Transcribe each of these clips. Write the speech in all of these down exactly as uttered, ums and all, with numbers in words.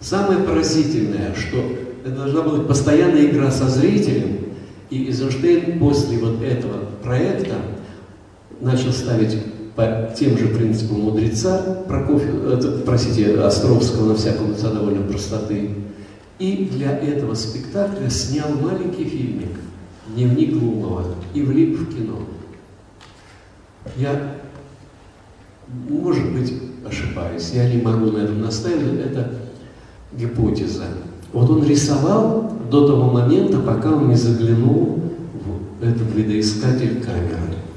Самое поразительное, что это должна быть постоянная игра со зрителем, и Эйзенштейн после вот этого проекта начал ставить по тем же принципам мудреца, Прокофьев, простите, Островского, на всякую лица довольно простоты. И для этого спектакля снял маленький фильмик «Дневник Глумова» и влип в кино. Я, может быть, ошибаюсь, я не могу на этом настаивать, это гипотеза. Вот он рисовал до того момента, пока он не заглянул в этот видоискатель камеры.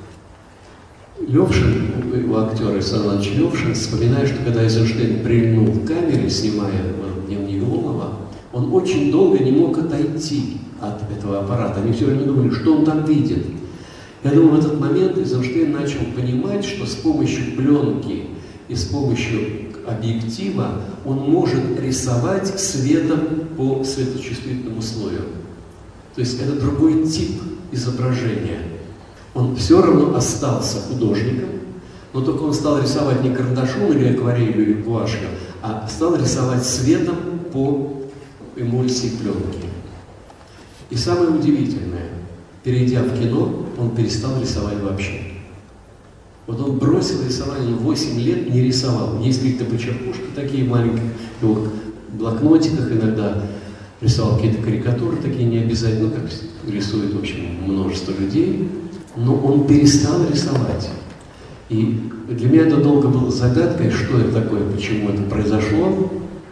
Левшин, его актер Александр Иванович Левшин, вспоминает, что когда Эйзенштейн прильнул к камере, снимая дневник Глумова, он очень долго не мог отойти от этого аппарата. Они все время думали, что он там видит. Я думаю, в этот момент Эйзенштейн начал понимать, что с помощью пленки и с помощью объектива он может рисовать светом по светочувствительному слою. То есть это другой тип изображения. Он все равно остался художником, но только он стал рисовать не карандашом или акварелью или гуашью, а стал рисовать светом по эмульсии пленки. И самое удивительное, перейдя в кино, он перестал рисовать вообще. Вот он бросил рисование, он восемь лет не рисовал. Есть какие-то почеркушки такие маленькие, в блокнотиках иногда рисовал какие-то карикатуры такие необязательно, ну, как рисует, в общем, множество людей. Но он перестал рисовать. И для меня это долго было загадкой, что это такое, почему это произошло.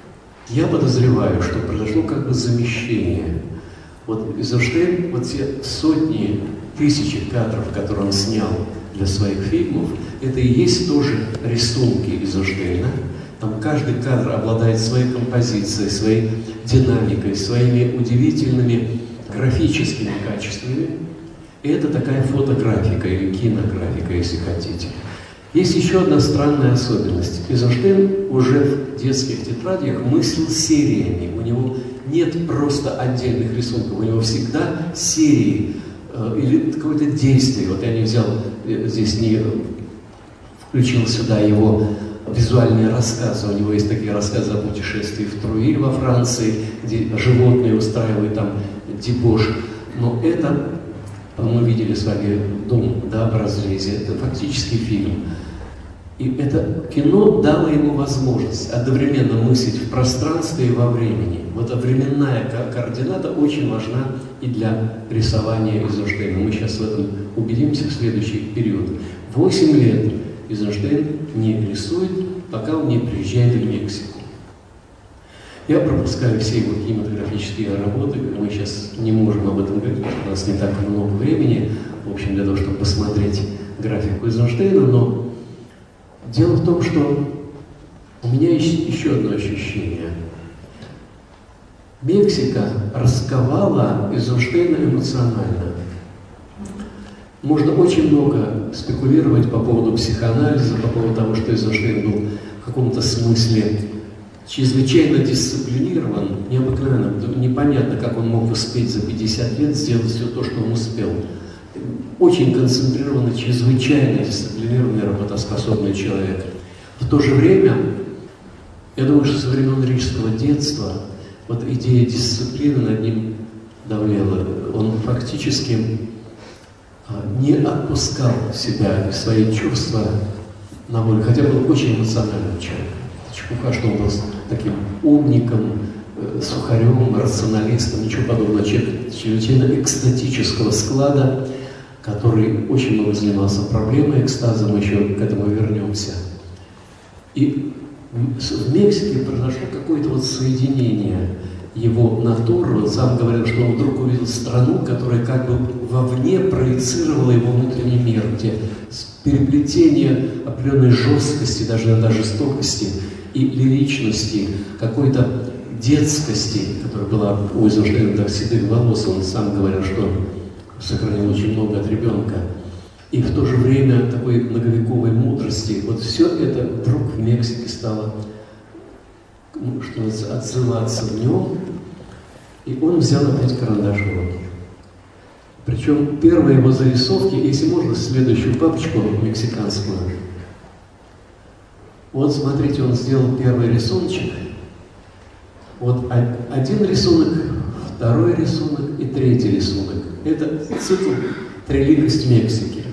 Я подозреваю, что произошло как бы замещение. Вот Эйзенштейн, вот те сотни, тысячи кадров, которые он снял для своих фильмов, это и есть тоже рисунки Эйзенштейна. Там каждый кадр обладает своей композицией, своей динамикой, своими удивительными графическими качествами. И это такая фотографика или кинографика, если хотите. Есть еще одна странная особенность. Эйзенштейн уже в детских тетрадях мыслил сериями. У него нет просто отдельных рисунков, у него всегда серии э, или какое-то действие. Вот я не взял, здесь не включил сюда его визуальные рассказы. У него есть такие рассказы о путешествии в Труиль во Франции, где животные устраивают там дебош. Но это... Мы видели с вами «Дом, да, в разрезе». Это фактически фильм. И это кино дало ему возможность одновременно мыслить в пространстве и во времени. Вот эта временная координата очень важна и для рисования Эйзенштейна. Мы сейчас в этом убедимся в следующий период. Восемь лет Эйзенштейн не рисует, пока он не приезжает в Мексику. Я пропускаю все его кинематографические работы, мы сейчас не можем об этом говорить, потому что у нас не так много времени, в общем, для того, чтобы посмотреть графику Эйзенштейна, но дело в том, что у меня есть еще одно ощущение. Мексика расковала Эйзенштейна эмоционально. Можно очень много спекулировать по поводу психоанализа, по поводу того, что Эйзенштейн был в каком-то смысле чрезвычайно дисциплинирован, необыкновенно, непонятно, как он мог успеть за пятьдесят лет сделать все то, что он успел. Очень концентрированный, чрезвычайно дисциплинированный, работоспособный человек. В то же время, я думаю, что со времен рижского детства вот идея дисциплины над ним давлела. Он фактически не отпускал себя и свои чувства на волю, хотя был очень эмоциональным человеком. Чепуха, что он был таким умником, э, сухарем, рационалистом, ничего подобного. Человек чрезвычайно экстатического склада, который очень много занимался проблемой экстаза, мы еще к этому вернемся. И в Мексике произошло какое-то вот соединение его натуры. Он сам говорил, что он вдруг увидел страну, которая как бы вовне проецировала его внутренний мир, где переплетение определенной жесткости, даже иногда жестокости, и лиричности, какой-то детскости, которая была у Эйзенштейна до седых волос. Он сам говорил, что сохранил очень много от ребенка. И в то же время такой многовековой мудрости. Вот все это вдруг в Мексике стало, ну, что называется, отзываться в нем. И он взял опять карандаш в руки. Причем первые его зарисовки, если можно, следующую папочку мексиканскую. Вот смотрите, он сделал первый рисуночек. Вот один рисунок, второй рисунок и третий рисунок. Это цикл «Триликость Мексики».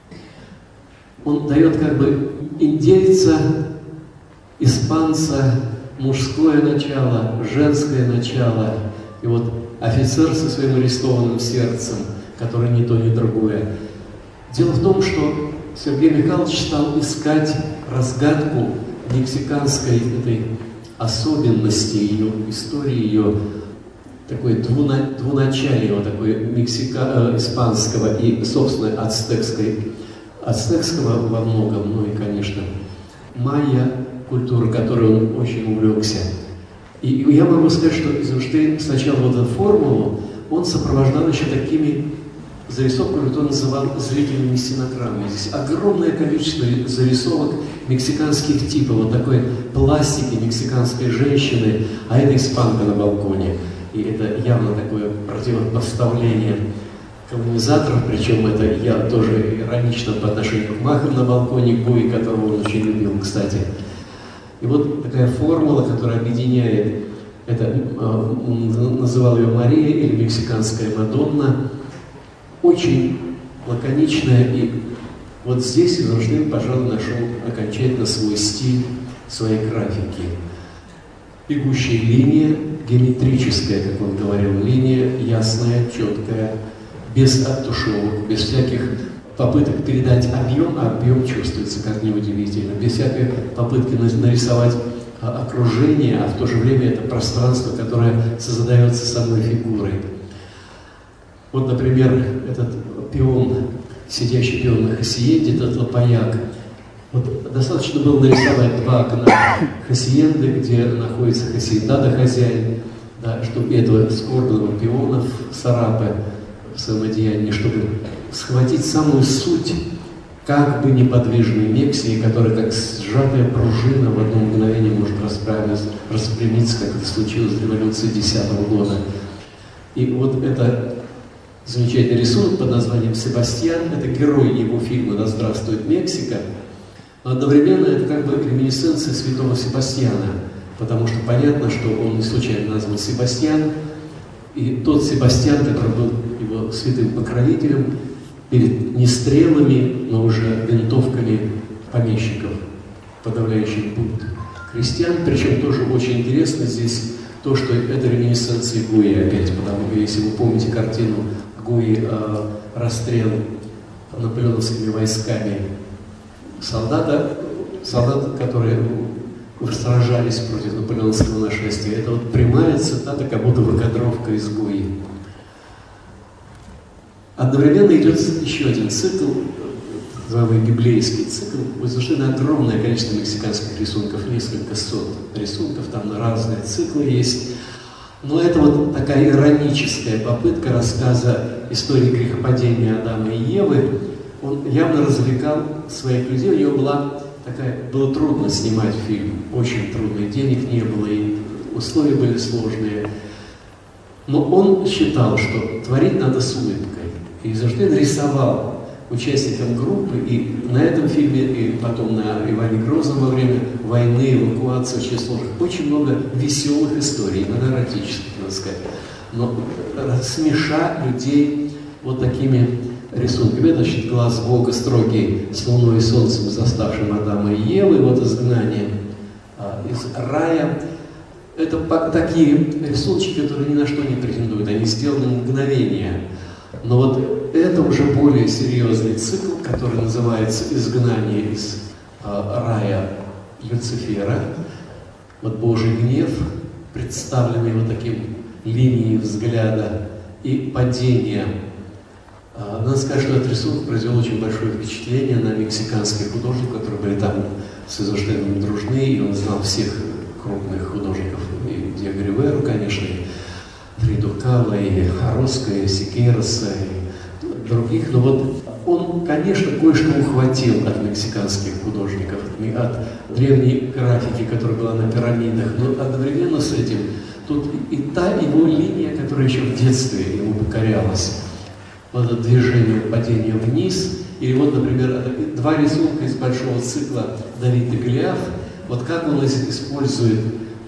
Он дает как бы индейца, испанца, мужское начало, женское начало, и вот офицер со своим арестованным сердцем, который ни то, ни другое. Дело в том, что Сергей Михайлович стал искать разгадку мексиканской этой особенности ее истории, ее такой двуна, двуначалия, вот такой мексика, э, испанского и, собственно, ацтекской, ацтекского во многом, ну и, конечно, майя, культура, которой он очень увлекся. И я могу сказать, что Эйзенштейн сначала вот эту формулу он сопровождал еще такими зарисовками, которые он называл зрительными стенограммами. Здесь огромное количество зарисовок мексиканских типов, вот такой пластики мексиканской женщины, а это испанка на балконе. И это явно такое противопоставление колонизаторов, причем это я тоже иронично по отношению к Махам на балконе, Гуи, которого он очень любил, кстати. И вот такая формула, которая объединяет, это он называл ее Мария или мексиканская Мадонна, очень лаконичная, и вот здесь Эйзенштейн, пожалуй, нашел окончательно свой стиль, своей графики. Бегущая линия, геометрическая, как он говорил, линия ясная, четкая, без оттушевок, без всяких попыток передать объем, а объем чувствуется, как неудивительно, без всякой попытки нарисовать окружение, а в то же время это пространство, которое создается самой фигурой. Вот, например, этот пион, сидящий пион на хасиенде, этот лапаяк. Вот достаточно было нарисовать два окна хасиенды, где находится хасиендада, хозяин, да, чтобы этого скорбного пиона в сарапе, в своем одеянии, чтобы схватить самую суть как бы неподвижной Мексики, которая как сжатая пружина в одно мгновение может распрямиться, как это случилось в революции десятого года. И вот это замечательный рисунок под названием «Себастьян». Это герой его фильма «Да здравствует Мексика». Но одновременно это как бы реминисценция святого Себастьяна, потому что понятно, что он не случайно назван Себастьян. И тот Себастьян, который был его святым покровителем, перед не стрелами, но уже винтовками помещиков, подавляющих бунт крестьян. Причем тоже очень интересно здесь то, что это реминисценция Гуи опять, потому что, если вы помните картину Гуи э, «Расстрел наполеоновскими войсками солдата, солдат, которые сражались против наполеоновского нашествия, это вот прямая цитата, как будто выкадровка из Гуи. Одновременно идет еще один цикл, называемый библейский цикл. У Эйзенштейна огромное количество мексиканских рисунков, несколько сот рисунков, там разные циклы есть. Но это вот такая ироническая попытка рассказа истории грехопадения Адама и Евы. Он явно развлекал своих людей. У него была такая, было трудно снимать фильм, очень трудно, и денег не было, и условия были сложные. Но он считал, что творить надо с улыбкой. И Эйзенштейн рисовал участникам группы, и на этом фильме, и потом на Иване Грозном во время войны, эвакуации очень сложных, очень много веселых историй, иногда эротических, надо сказать, но смеша людей вот такими рисунками. Это, значит, глаз Бога строгий с луной и солнцем, заставшим Адама и Евы, вот изгнание а, из рая. Это такие рисунки, которые ни на что не претендуют, они сделаны в мгновение. Но вот это уже более серьезный цикл, который называется «Изгнание из э, рая Люцифера». Вот Божий гнев, представленный вот таким линией взгляда, и падение. Э, надо сказать, что этот рисунок произвел очень большое впечатление на мексиканских художников, которые были там с Эйзенштейном дружны, и он знал всех крупных художников, и Диего Риверу, конечно, и Фриду Кала, и Ороско, и Сикейроса, и других. Но вот он, конечно, кое-что ухватил от мексиканских художников, от древней графики, которая была на пирамидах, но одновременно с этим тут и та его линия, которая еще в детстве ему покорялась. Вот это движение падения вниз. Или вот, например, два рисунка из большого цикла «Давид и Голиаф». Вот как он использует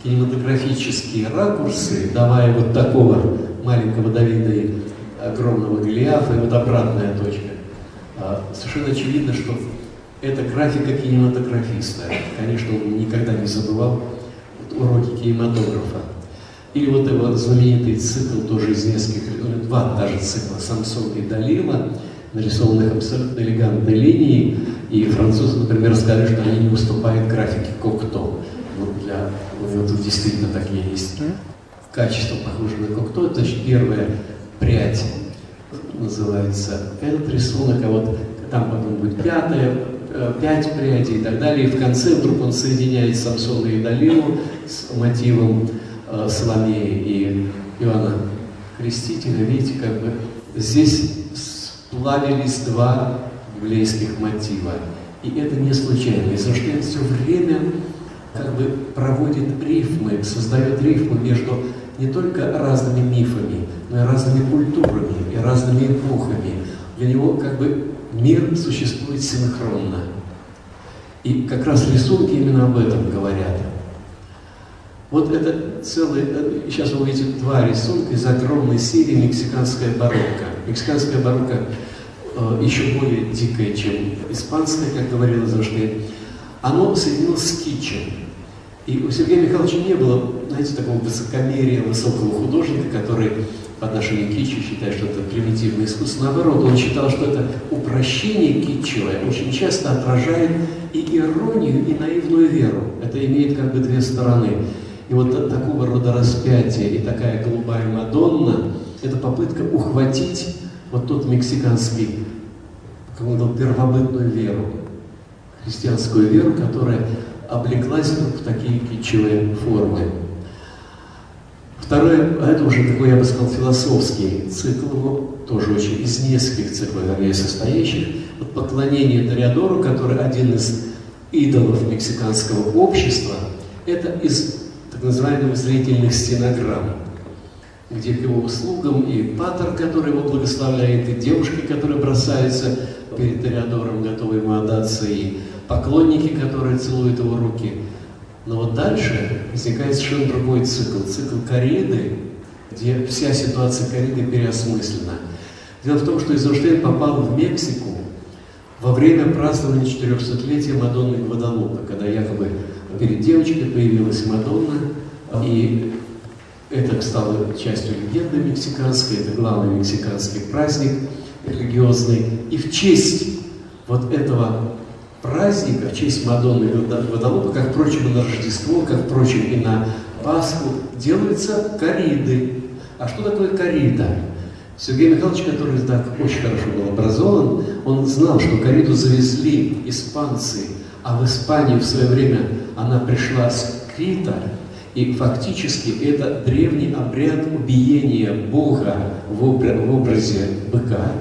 кинематографические ракурсы, давая вот такого маленького Давида и огромного Голиафа, и вот обратная точка. Совершенно очевидно, что это графика кинематографиста. Конечно, он никогда не забывал уроки кинематографа. Или вот его знаменитый цикл, тоже из нескольких, два даже цикла, Самсон и Далила, нарисованных абсолютно элегантной линией. И французы, например, сказали, что они не уступают графике Кокто. Вот для, у него тут действительно такие есть качества, похожие на Кокто. Значит, первая прядь называется этот рисунок, а вот там потом будет пятая, пять прядей и так далее. И в конце вдруг он соединяет Самсона и Далилу с мотивом э, Соломеи и Иоанна Крестителя. Видите, как бы здесь сплавились два библейских мотива. И это не случайно. Эйзенштейн все время как бы проводит рифмы, создает рифмы между не только разными мифами, но и разными культурами и разными эпохами. Для него как бы мир существует синхронно. И как раз рисунки именно об этом говорят. Вот это целый... Сейчас вы увидите два рисунка из огромной серии «Мексиканская барокко». Мексиканская барокко э, еще более дикая, чем испанская, как говорил Эйзенштейн. Оно соединилось с китчем. И у Сергея Михайловича не было, знаете, такого высокомерия высокого художника, который по отношению к китчу считает, что это примитивное искусство. Наоборот, он считал, что это упрощение китчевое очень часто отражает и иронию, и наивную веру. Это имеет как бы две стороны. И вот такого рода распятие и такая голубая Мадонна – это попытка ухватить вот тот мексиканский, какую-то первобытную веру, христианскую веру, которая облеклась в такие китчевые формы. Второе, а это уже такой, я бы сказал, философский цикл, но тоже очень из нескольких циклов, вернее, состоящих. Вот поклонение Тореадору, который один из идолов мексиканского общества, это из так называемых зрительных стенограмм, где к его услугам и патер, который его благословляет, и девушки, которые бросаются перед Тореадором, готовы ему отдаться, и поклонники, которые целуют его руки. Но вот дальше возникает совершенно другой цикл, цикл корриды, где вся ситуация корриды переосмыслена. Дело в том, что Эйзенштейн попал в Мексику во время празднования четырехсотлетия Мадонны Гваделупе, когда якобы перед девочкой появилась Мадонна, и это стало частью легенды мексиканской, это главный мексиканский праздник религиозный. И в честь вот этого праздника, в честь Мадонны Гваделупе, как, впрочем, и на Рождество, как, впрочем, и на Пасху, делаются корриды. А что такое коррида? Сергей Михайлович, который так очень хорошо был образован, он знал, что корриду завезли испанцы, а в Испанию в свое время она пришла с Крита, и фактически это древний обряд убиения Бога в образе быка.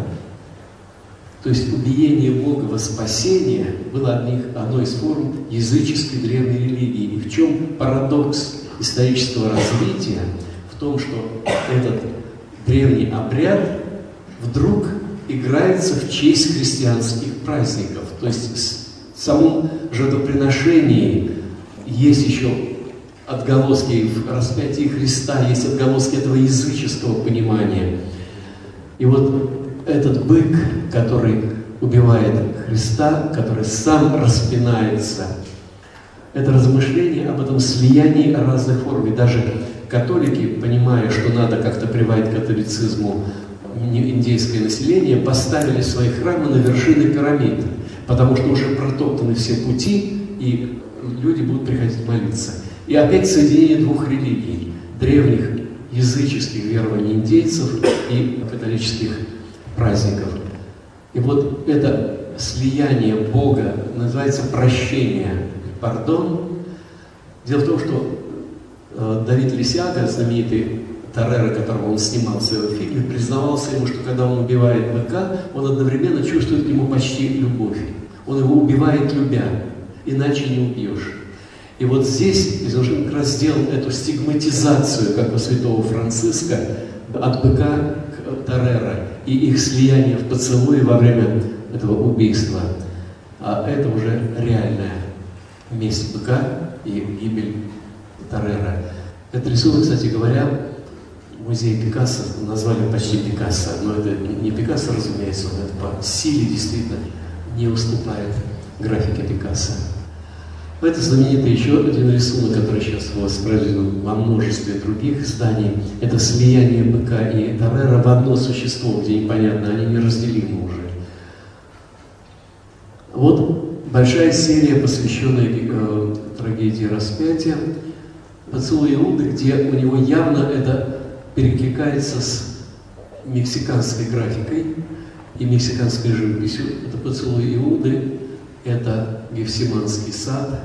То есть убиение Бога во спасение было одних, одной из форм языческой древней религии. И в чем парадокс исторического развития? В том, что этот древний обряд вдруг играется в честь христианских праздников. То есть в самом жертвоприношении есть еще отголоски, в распятии Христа есть отголоски этого языческого понимания. И вот этот бык, который убивает Христа, который сам распинается, это размышление об этом слиянии разных форм. И даже католики, понимая, что надо как-то приводить к католицизму индейское население, поставили свои храмы на вершины пирамид, потому что уже протоптаны все пути, и люди будут приходить молиться. И опять соединение двух религий, древних языческих верований индейцев и католических праздников. И вот это слияние Бога называется прощение, пардон. Дело в том, что э, Давид Лисяга, знаменитый Торрера, которого он снимал в своем фильме, признавался ему, что когда он убивает быка, он одновременно чувствует к нему почти любовь. Он его убивает любя, иначе не убьешь. И вот здесь Эйзенштейн как раз сделал эту стигматизацию, как у святого Франциска, от быка к Торрера, и их слияние в поцелуе во время этого убийства. А это уже реальная месть быка и гибель Торрера. Этот рисунок, кстати говоря, музей Пикассо назвали почти Пикассо, но это не Пикассо, разумеется, он это по силе действительно не уступает графике Пикассо. Это знаменитый еще один рисунок, который сейчас воспроизведен во множестве других изданий. Это слияние быка и Торрера в одно существо, где непонятно, они неразделимы уже. Вот большая серия, посвященная э, трагедии распятия, «Поцелуй Иуды», где у него явно это перекликается с мексиканской графикой и мексиканской живописью. Это «Поцелуй Иуды», это Гефсиманский сад,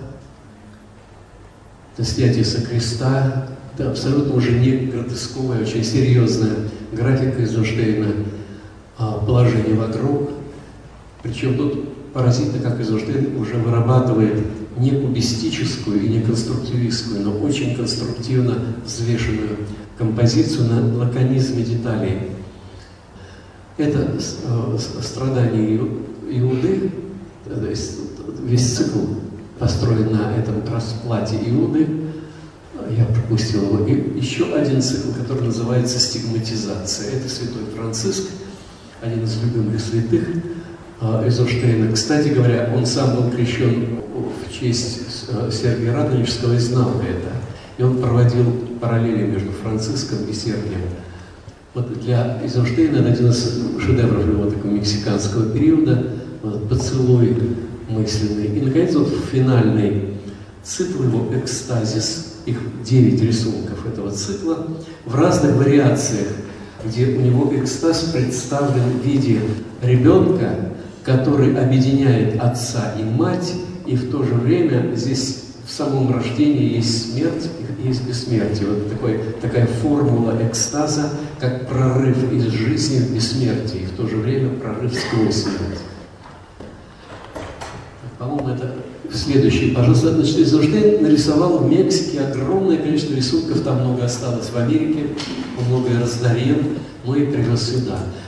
это снятие со креста, это абсолютно уже не гротесковая, очень серьезная графика Эйзенштейна, положение в гроб. Причем тут поразительно, как Эйзенштейн уже вырабатывает не кубистическую и не конструктивистскую, но очень конструктивно взвешенную композицию на лаконизме деталей. Это страдание Иуды, то есть весь цикл построен на этом расплате Иуды. Я пропустил его. И еще один цикл, который называется «Стигматизация». Это святой Франциск, один из любимых святых Эйзенштейна. Кстати говоря, он сам был крещен в честь Сергия Радонежского и знал это. И он проводил параллели между Франциском и Сергием. Вот для Эйзенштейна это один из шедевров его такого мексиканского периода, вот, поцелуй мысленный. И, наконец, вот финальный цикл его «Экстазис», их девять рисунков этого цикла, в разных вариациях, где у него экстаз представлен в виде ребенка, который объединяет отца и мать, и в то же время здесь в самом рождении есть смерть, есть бессмертие. Вот такой, такая формула экстаза, как прорыв из жизни в бессмертие, и в то же время прорыв сквозь смерть. По-моему, это следующий. Пожалуйста, значит, Эйзенштейн нарисовал в Мексике огромное количество рисунков, там много осталось в Америке, он многое раздарил, но и привез сюда.